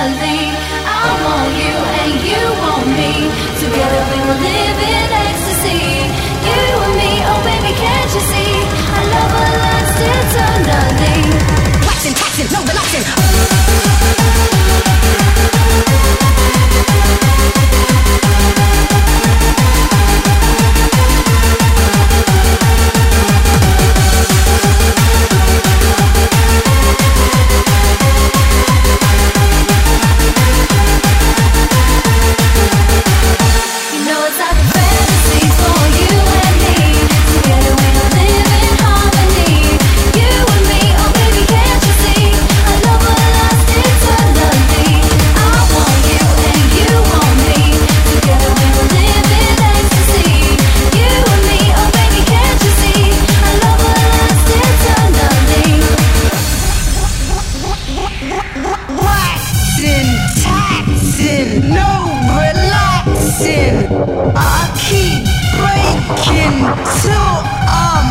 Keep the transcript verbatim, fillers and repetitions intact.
eternally. I want you and you want me. Together we will live in ecstasy. You and me, oh baby, can't you see? Our love will last eternally. Waxing, taxing, no relaxing. No relaxing. I keep breaking till I'm